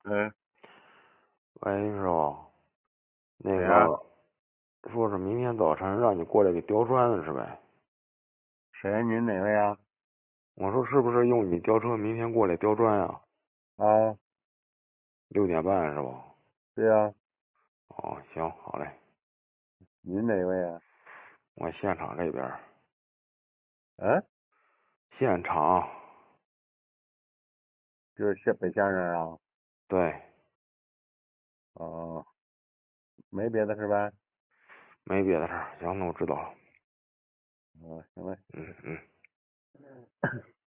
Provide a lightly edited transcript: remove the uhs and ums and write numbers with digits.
嗯， 喂，师傅，那谁呀？ 个说是明天早晨让你过来给雕砖是呗？ 谁？您哪位呀？ 我说是不是用你吊车明天过来雕砖呀？ 啊， 6点半是不？ 对呀， 哦，行，好嘞， 您哪位呀？ 我现场这边儿， 嗯， 现场， 就是北先生啊。 对， 哦，没别的是吧？ 没别的事儿。行，那我知道了。 哦，行嘞。 嗯嗯。